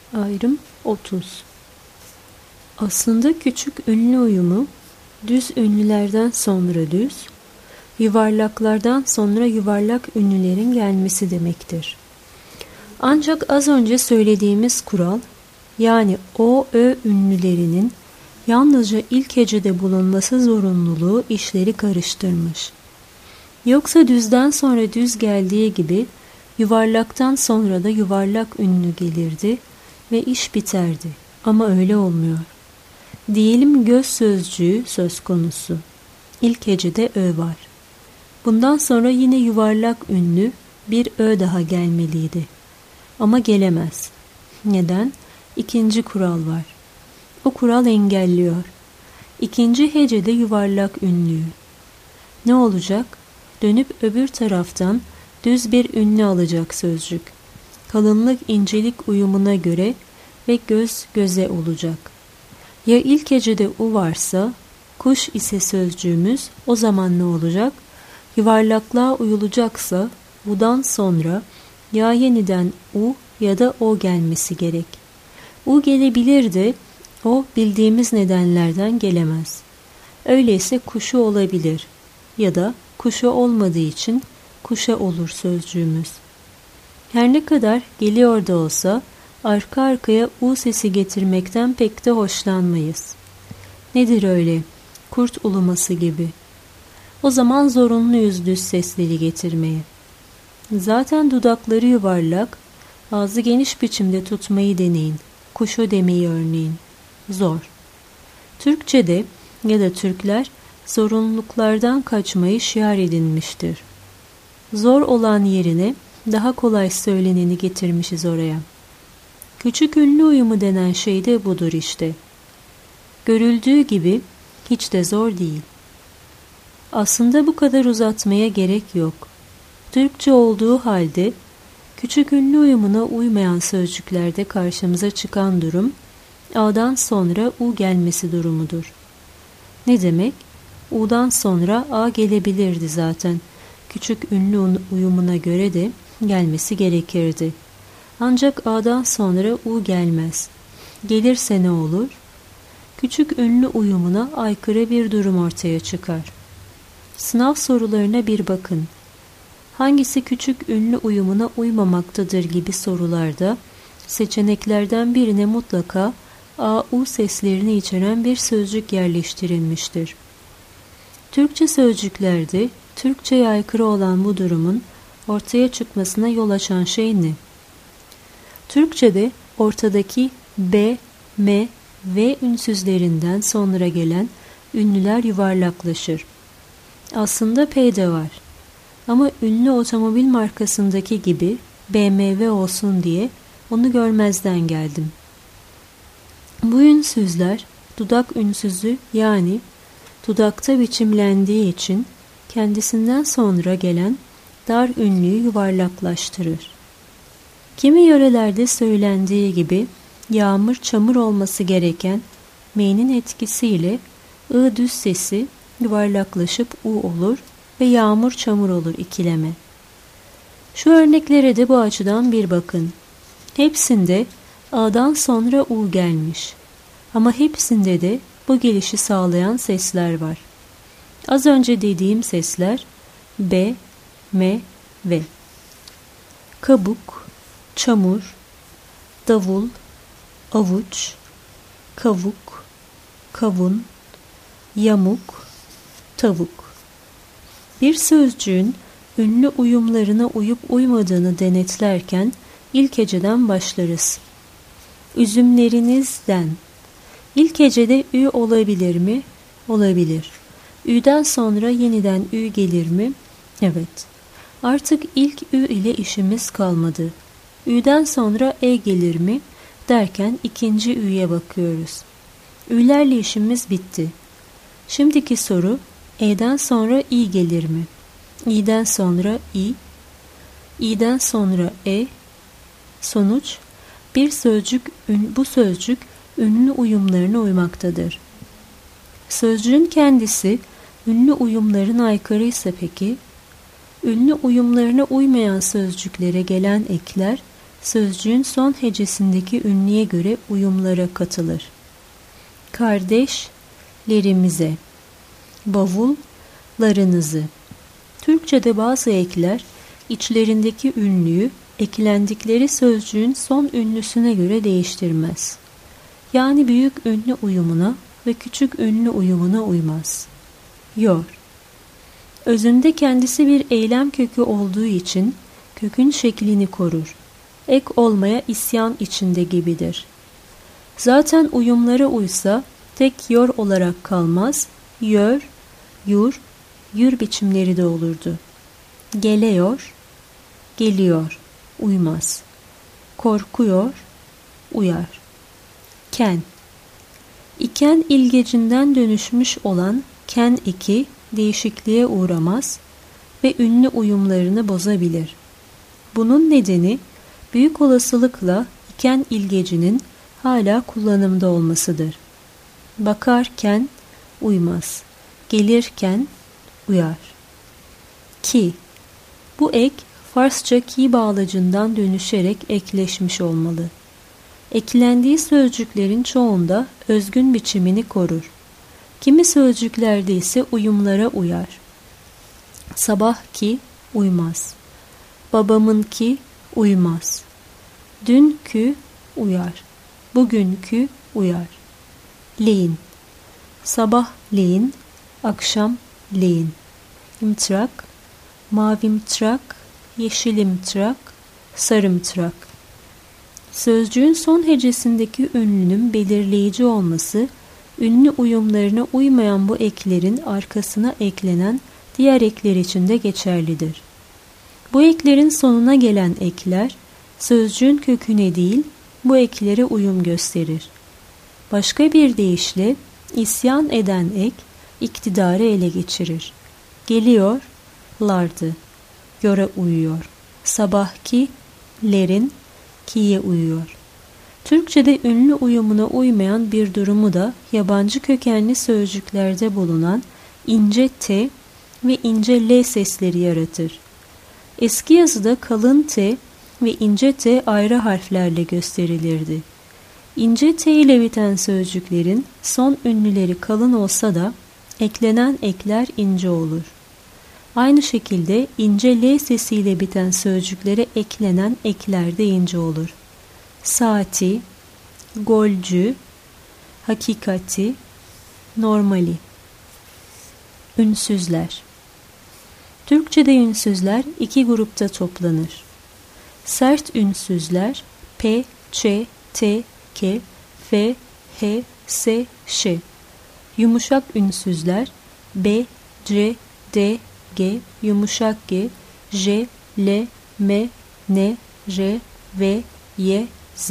Ayrım 30. Aslında küçük ünlü uyumu düz ünlülerden sonra düz, yuvarlaklardan sonra yuvarlak ünlülerin gelmesi demektir. Ancak az önce söylediğimiz kural, yani o, ö ünlülerinin yalnızca ilk hecede bulunması zorunluluğu işleri karıştırmış. Yoksa düzden sonra düz geldiği gibi yuvarlaktan sonra da yuvarlak ünlü gelirdi ve iş biterdi. Ama öyle olmuyor. Diyelim göz sözcüğü söz konusu. İlk hecede ö var. Bundan sonra yine yuvarlak ünlü bir ö daha gelmeliydi. Ama gelemez. Neden? İkinci kural var. O kural engelliyor. İkinci hecede yuvarlak ünlüyü. Ne olacak? Dönüp öbür taraftan düz bir ünlü alacak sözcük. Kalınlık incelik uyumuna göre ve göz göze olacak. Ya ilk hecede u varsa, kuş ise sözcüğümüz, o zaman ne olacak? Yuvarlaklığa uyulacaksa u'dan sonra ya yeniden u ya da o gelmesi gerek. U gelebilirdi, o bildiğimiz nedenlerden gelemez. Öyleyse kuşu olabilir ya da kuşu olmadığı için kuşa olur sözcüğümüz. Her ne kadar geliyor da olsa arka arkaya u sesi getirmekten pek de hoşlanmayız. Nedir öyle? Kurt uluması gibi. O zaman zorunluyuz düz sesleri getirmeye. Zaten dudakları yuvarlak, ağzı geniş biçimde tutmayı deneyin. Kuşu demeyi örneğin. Zor. Türkçe'de ya da Türkler zorunluluklardan kaçmayı şiar edinmiştir. Zor olan yerine daha kolay söyleneni getirmişiz oraya. Küçük ünlü uyumu denen şey de budur işte. Görüldüğü gibi hiç de zor değil. Aslında bu kadar uzatmaya gerek yok. Türkçe olduğu halde küçük ünlü uyumuna uymayan sözcüklerde karşımıza çıkan durum, a'dan sonra u gelmesi durumudur. Ne demek? U'dan sonra a gelebilirdi zaten. Küçük ünlü uyumuna göre de gelmesi gerekirdi. Ancak a'dan sonra u gelmez. Gelirse ne olur? Küçük ünlü uyumuna aykırı bir durum ortaya çıkar. Sınav sorularına bir bakın. Hangisi küçük ünlü uyumuna uymamaktadır gibi sorularda seçeneklerden birine mutlaka a, u seslerini içeren bir sözcük yerleştirilmiştir. Türkçe sözcüklerde Türkçe'ye aykırı olan bu durumun ortaya çıkmasına yol açan şey ne? Türkçe'de ortadaki b, m, v ünsüzlerinden sonra gelen ünlüler yuvarlaklaşır. Aslında p de var. Ama ünlü otomobil markasındaki gibi BMW olsun diye onu görmezden geldim. Bu ünsüzler dudak ünsüzü, yani dudakta biçimlendiği için kendisinden sonra gelen dar ünlüyü yuvarlaklaştırır. Kimi yörelerde söylendiği gibi yağmur çamur olması gereken m'nin etkisiyle ı düz sesi yuvarlaklaşıp u olur ve yağmur çamur olur ikileme. Şu örneklere de bu açıdan bir bakın. Hepsinde a'dan sonra u gelmiş. Ama hepsinde de bu gelişi sağlayan sesler var. Az önce dediğim sesler b, m, v. Kabuk, çamur, davul, avuç, kavuk, kavun, yamuk, tavuk. Bir sözcüğün ünlü uyumlarına uyup uymadığını denetlerken ilk heceden başlarız. Üzümlerinizden. İlk hecede ü olabilir mi? Olabilir. Ü'den sonra yeniden ü gelir mi? Evet. Artık ilk ü ile işimiz kalmadı. Ü'den sonra e gelir mi? Derken ikinci ü'ye bakıyoruz. Ü'lerle işimiz bitti. Şimdiki soru, e'den sonra i gelir mi? İ'den sonra i, i'den sonra e. Sonuç, bu sözcük ünlü uyumlarına uymaktadır. Sözcüğün kendisi ünlü uyumların aykırıysa peki, ünlü uyumlarına uymayan sözcüklere gelen ekler sözcüğün son hecesindeki ünlüye göre uyumlara katılır. Kardeşlerimize, bavullarınızı. Türkçe'de bazı ekler içlerindeki ünlüyü eklendikleri sözcüğün son ünlüsüne göre değiştirmez. Yani büyük ünlü uyumuna ve küçük ünlü uyumuna uymaz. Yor. Özünde kendisi bir eylem kökü olduğu için kökün şeklini korur. Ek olmaya isyan içinde gibidir. Zaten uyumlara uysa tek yor olarak kalmaz, yör, yur, yür biçimleri de olurdu. Geliyor, geliyor, uymaz. Korkuyor, uyar. Ken. İken ilgecinden dönüşmüş olan ken eki değişikliğe uğramaz ve ünlü uyumlarını bozabilir. Bunun nedeni büyük olasılıkla iken ilgecinin hala kullanımda olmasıdır. Bakarken uymaz, gelirken uyar. Ki. Bu ek Farsça ki bağlacından dönüşerek ekleşmiş olmalı. Eklendiği sözcüklerin çoğunda özgün biçimini korur. Kimi sözcüklerde ise uyumlara uyar. Sabahki uymaz. Babamınki uymaz. Dünkü uyar. Bugünkü uyar. Leyin. Sabah leyin, akşam leyin. İmtrak, mavimtrak, yeşilimtrak, sarımtrak. Sözcüğün son hecesindeki ünlünün belirleyici olması, ünlü uyumlarına uymayan bu eklerin arkasına eklenen diğer ekler için de geçerlidir. Bu eklerin sonuna gelen ekler, sözcüğün köküne değil, bu eklere uyum gösterir. Başka bir deyişle, isyan eden ek, iktidarı ele geçirir. Geliyor, lardı, yora uyuyor. Sabahki, lerin, kiye uyuyor. Türkçe'de ünlü uyumuna uymayan bir durumu da yabancı kökenli sözcüklerde bulunan ince T ve ince L sesleri yaratır. Eski yazıda kalın T ve ince T ayrı harflerle gösterilirdi. İnce T ile biten sözcüklerin son ünlüleri kalın olsa da eklenen ekler ince olur. Aynı şekilde ince L sesiyle biten sözcüklere eklenen ekler de ince olur. Saati, golcü, hakikati, normali. Ünsüzler. Türkçe'de ünsüzler iki grupta toplanır. Sert ünsüzler P, Ç, T, K, F, H, S, Ş. Yumuşak ünsüzler B, C, D, G, yumuşak G, J, L, M, N, R, V, Y, Z.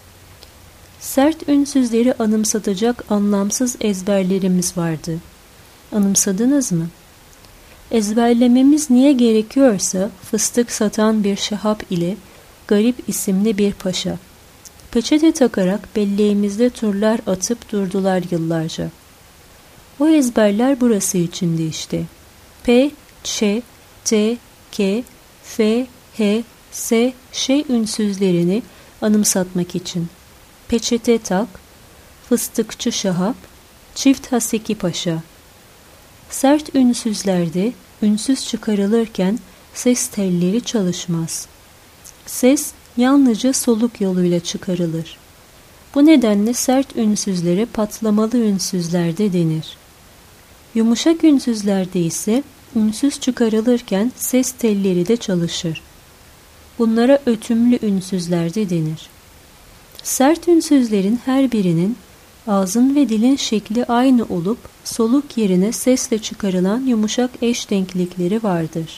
Sert ünsüzleri anımsatacak anlamsız ezberlerimiz vardı. Anımsadınız mı? Ezberlememiz niye gerekiyorsa fıstık satan bir şahap ile Garip isimli bir paşa. Peçete takarak belleğimizde turlar atıp durdular yıllarca. O ezberler burası içindi işte. P, Ç, T, K, F, H, S, Ş ünsüzlerini anımsatmak için. Peçete tak, fıstıkçı şahap, çift haseki paşa. Sert ünsüzlerde ünsüz çıkarılırken ses telleri çalışmaz. Ses yalnızca soluk yoluyla çıkarılır. Bu nedenle sert ünsüzlere patlamalı ünsüzler de denir. Yumuşak ünsüzlerde ise ünsüz çıkarılırken ses telleri de çalışır. Bunlara ötümlü ünsüzler de denir. Sert ünsüzlerin her birinin ağzın ve dilin şekli aynı olup soluk yerine sesle çıkarılan yumuşak eş denklikleri vardır.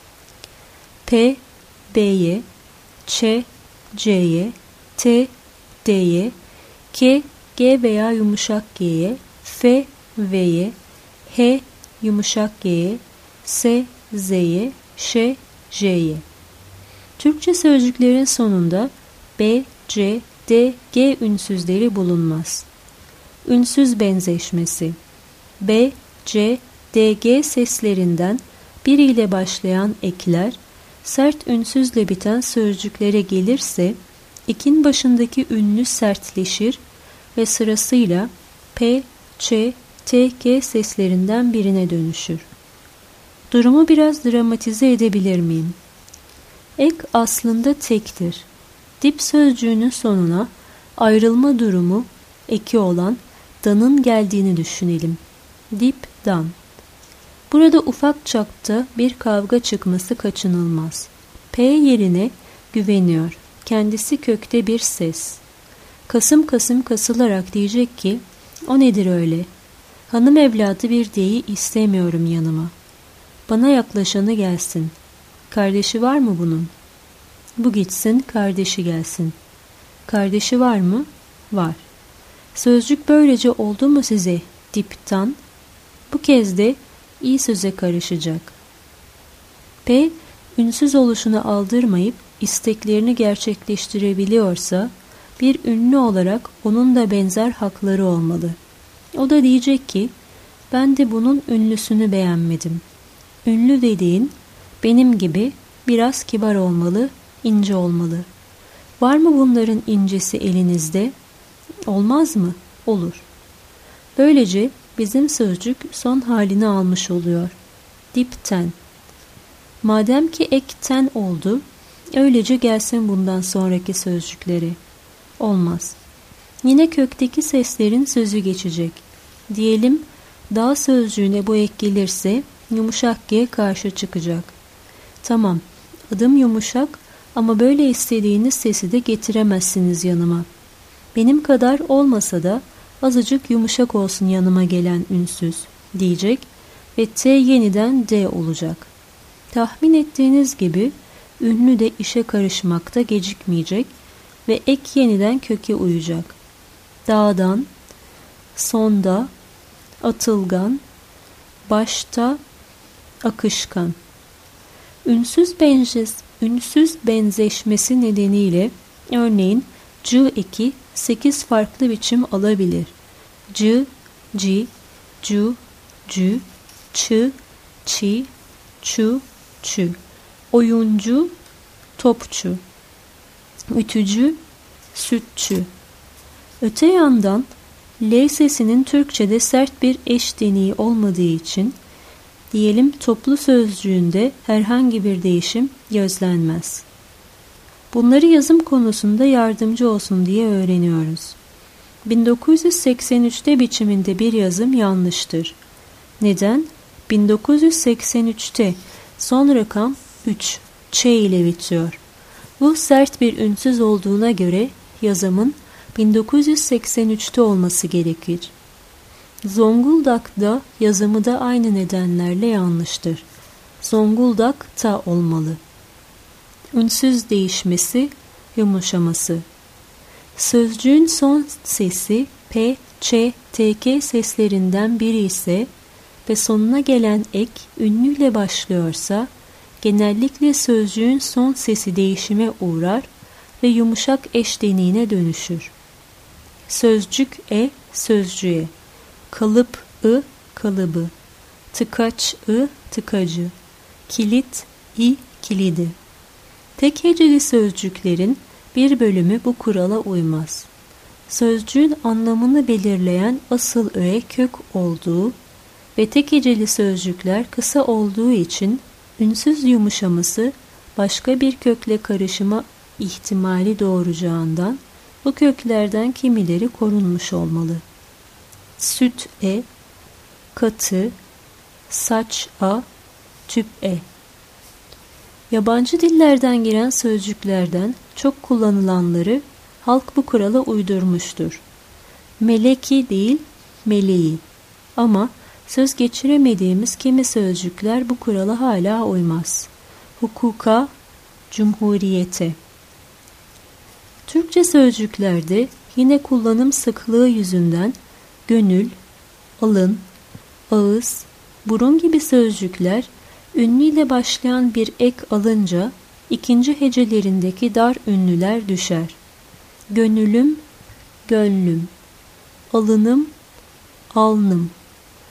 P, B'ye, Ç, C'ye, T, D'ye, K, G veya yumuşak G'ye, F, V'ye, H, yumuşak G'ye, S, Z'ye, Ş, J'ye. Türkçe sözcüklerin sonunda B, C, D, G ünsüzleri bulunmaz. Ünsüz benzeşmesi. B, C, D, G seslerinden biriyle başlayan ekler, sert ünsüzle biten sözcüklere gelirse, ekin başındaki ünlü sertleşir ve sırasıyla P, Ç, T, K seslerinden birine dönüşür. Durumu biraz dramatize edebilir miyim? Ek aslında tektir. Dip sözcüğünün sonuna ayrılma durumu eki olan danın geldiğini düşünelim. Dip, dan. Burada ufak çapta bir kavga çıkması kaçınılmaz. P yerine güveniyor. Kendisi kökte bir ses. Kasım kasım kasılarak diyecek ki, o nedir öyle? Hanım evladı bir deyi istemiyorum yanıma. Bana yaklaşanı gelsin. Kardeşi var mı bunun? Bu gitsin, kardeşi gelsin. Kardeşi var mı? Var. Sözcük böylece oldu mu size diptan? Bu kez de iyi söze karışacak. P, ünsüz oluşunu aldırmayıp isteklerini gerçekleştirebiliyorsa, bir ünlü olarak onun da benzer hakları olmalı. O da diyecek ki, ben de bunun ünlüsünü beğenmedim. Ünlü dediğin benim gibi biraz kibar olmalı, ince olmalı. Var mı bunların incesi elinizde? Olmaz mı? Olur. Böylece bizim sözcük son halini almış oluyor. Dipten. Madem ki ekten oldu, öylece gelsin bundan sonraki sözcükleri. Olmaz. Yine kökteki seslerin sözü geçecek. Diyelim dağ sözcüğüne bu ek gelirse yumuşak G karşı çıkacak. Tamam, adım yumuşak ama böyle istediğiniz sesi de getiremezsiniz yanıma. Benim kadar olmasa da azıcık yumuşak olsun yanıma gelen ünsüz diyecek ve T yeniden D olacak. Tahmin ettiğiniz gibi ünlü de işe karışmakta gecikmeyecek ve ek yeniden köke uyacak. Dağdan, sonda, atılgan, başta, akışkan. Ünsüz benzeşmesi nedeniyle örneğin C eki 8 farklı biçim alabilir. C, ci, cu, cü, çı, çi, çu, çü. Oyuncu, topçu. Ütücü, sütçü. Öte yandan L sesinin Türkçe'de sert bir eş deniği olmadığı için diyelim toplu sözcüğünde herhangi bir değişim gözlenmez. Bunları yazım konusunda yardımcı olsun diye öğreniyoruz. 1983'te biçiminde bir yazım yanlıştır. Neden? 1983'te son rakam 3, Ç ile bitiyor. Bu sert bir ünsüz olduğuna göre yazımın 1983'te olması gerekir. Zonguldak'da yazımı da aynı nedenlerle yanlıştır. Zonguldak'ta olmalı. Ünsüz değişmesi, yumuşaması. Sözcüğün son sesi P, Ç, T, K seslerinden biri ise ve sonuna gelen ek ünlüyle başlıyorsa genellikle sözcüğün son sesi değişime uğrar ve yumuşak eş deniğine dönüşür. Sözcük sözcüğe, kalıp kalıbı, tıkaç tıkacı, kilit kilidi. Tek heceli sözcüklerin bir bölümü bu kurala uymaz. Sözcüğün anlamını belirleyen asıl öğe kök olduğu ve tek heceli sözcükler kısa olduğu için ünsüz yumuşaması başka bir kökle karışma ihtimali doğuracağından bu köklerden kimileri korunmuş olmalı. Süt katı, saç tüp Yabancı dillerden giren sözcüklerden çok kullanılanları halk bu kurala uydurmuştur. Meleki değil, meleği. Ama söz geçiremediğimiz kimi sözcükler bu kurala hala uymaz. Hukuka, cumhuriyete. Türkçe sözcüklerde yine kullanım sıklığı yüzünden gönül, alın, ağız, burun gibi sözcükler ünlüyle başlayan bir ek alınca ikinci hecelerindeki dar ünlüler düşer. Gönülüm, gönlüm, alınım, alnım,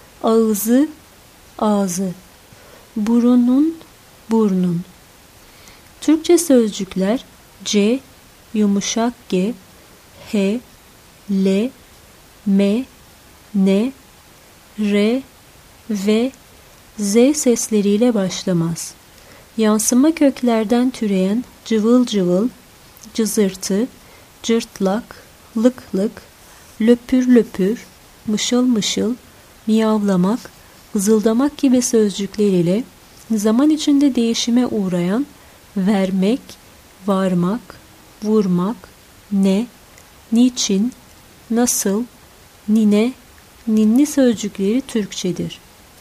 ağzı, ağzı, burunun, burnun. Türkçe sözcükler C, yumuşak G, H, L, M, N, R ve Z sesleriyle başlamaz. Yansıma köklerden türeyen cıvıl cıvıl, cızırtı, cırtlak, lık lık, löpür löpür, mışıl mışıl, miyavlamak, vızıldamak gibi sözcükler ile zaman içinde değişime uğrayan vermek, varmak, vurmak, ne, niçin, nasıl, nine, ninni sözcükleri Türkçedir.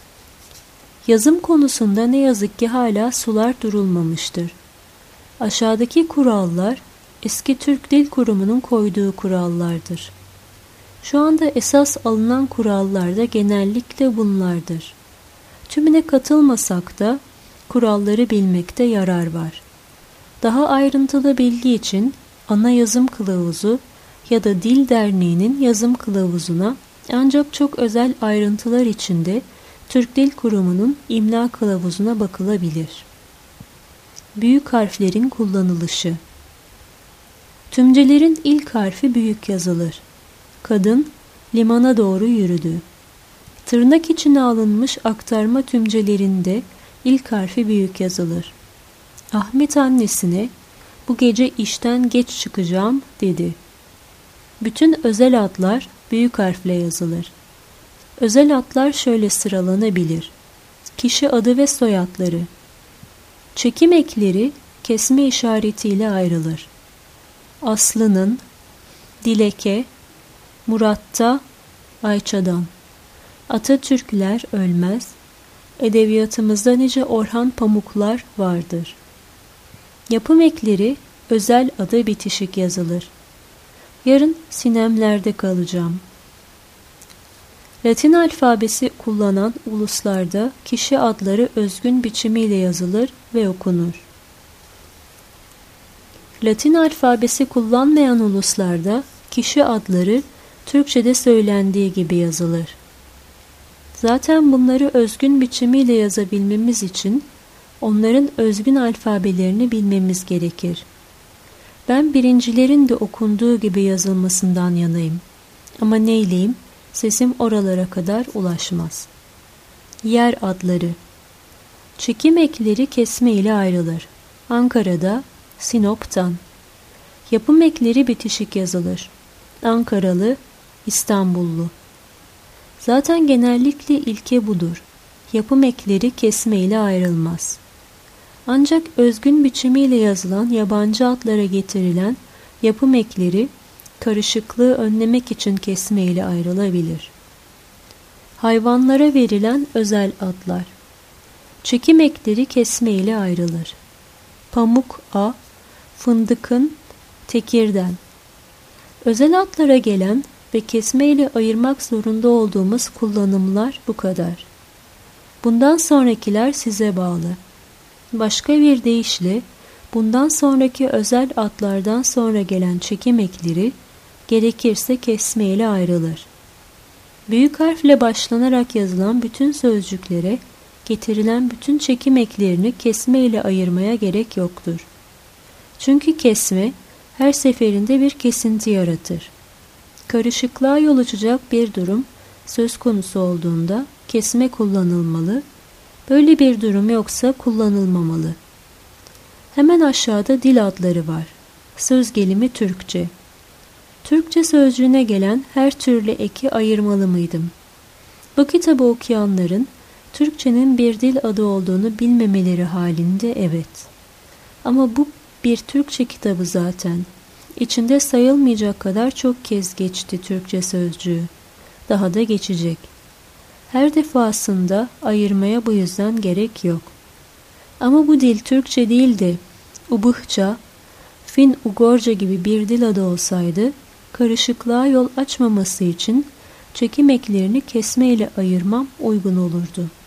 Yazım konusunda ne yazık ki hala sular durulmamıştır. Aşağıdaki kurallar eski Türk Dil Kurumu'nun koyduğu kurallardır. Şu anda esas alınan kurallar da genellikle bunlardır. Tümüne katılmasak da kuralları bilmekte yarar var. Daha ayrıntılı bilgi için ana yazım kılavuzu ya da Dil Derneği'nin yazım kılavuzuna, ancak çok özel ayrıntılar içinde Türk Dil Kurumu'nun imla kılavuzuna bakılabilir. Büyük harflerin kullanılışı. Tümcelerin ilk harfi büyük yazılır. Kadın limana doğru yürüdü. Tırnak içine alınmış aktarma tümcelerinde ilk harfi büyük yazılır. Ahmet annesine bu gece işten geç çıkacağım dedi. Bütün özel adlar büyük harfle yazılır. Özel adlar şöyle sıralanabilir: kişi adı ve soyadları. Çekim ekleri kesme işaretiyle ayrılır. Aslı'nın, Dilek'e, Murat'ta, Ayça'dan. Atatürkler ölmez. Edebiyatımızda nice Orhan Pamuklar vardır. Yapım ekleri özel adı bitişik yazılır. Yarın sinemlerde kalacağım. Latin alfabesi kullanan uluslarda kişi adları özgün biçimiyle yazılır ve okunur. Latin alfabesi kullanmayan uluslarda kişi adları Türkçe'de söylendiği gibi yazılır. Zaten bunları özgün biçimiyle yazabilmemiz için onların özgün alfabelerini bilmemiz gerekir. Ben birincilerin de okunduğu gibi yazılmasından yanayım. Ama neyleyim? Sesim oralara kadar ulaşmaz. Yer adları. Çekim ekleri kesme ile ayrılır. Ankara'da, Sinop'tan. Yapım ekleri bitişik yazılır. Ankaralı, İstanbullu. Zaten genellikle ilke budur. Yapım ekleri kesme ile ayrılmaz. Ancak özgün biçimiyle yazılan yabancı adlara getirilen yapım ekleri karışıklığı önlemek için kesme ile ayrılabilir. Hayvanlara verilen özel adlar. Çekim ekleri kesme ile ayrılır. Pamuk a, fındıkın, tekirden. Özel adlara gelen ve kesme ile ayırmak zorunda olduğumuz kullanımlar bu kadar. Bundan sonrakiler size bağlı. Başka bir deyişle bundan sonraki özel adlardan sonra gelen çekim ekleri gerekirse kesme ile ayrılır. Büyük harfle başlanarak yazılan bütün sözcüklere getirilen bütün çekim eklerini kesme ile ayırmaya gerek yoktur. Çünkü kesme her seferinde bir kesinti yaratır. Karışıklığa yol açacak bir durum söz konusu olduğunda kesme kullanılmalı, böyle bir durum yoksa kullanılmamalı. Hemen aşağıda dil adları var. Söz gelimi Türkçe. Türkçe sözcüğüne gelen her türlü eki ayırmalı mıydım? Bu kitabı okuyanların Türkçenin bir dil adı olduğunu bilmemeleri halinde evet. Ama bu bir Türkçe kitabı zaten. İçinde sayılmayacak kadar çok kez geçti Türkçe sözcüğü. Daha da geçecek. Her defasında ayırmaya bu yüzden gerek yok. Ama bu dil Türkçe değil de Ubıhça, Fin-Ugorca gibi bir dil adı olsaydı, karışıklığa yol açmaması için çekim eklerini kesme ile ayırmam uygun olurdu.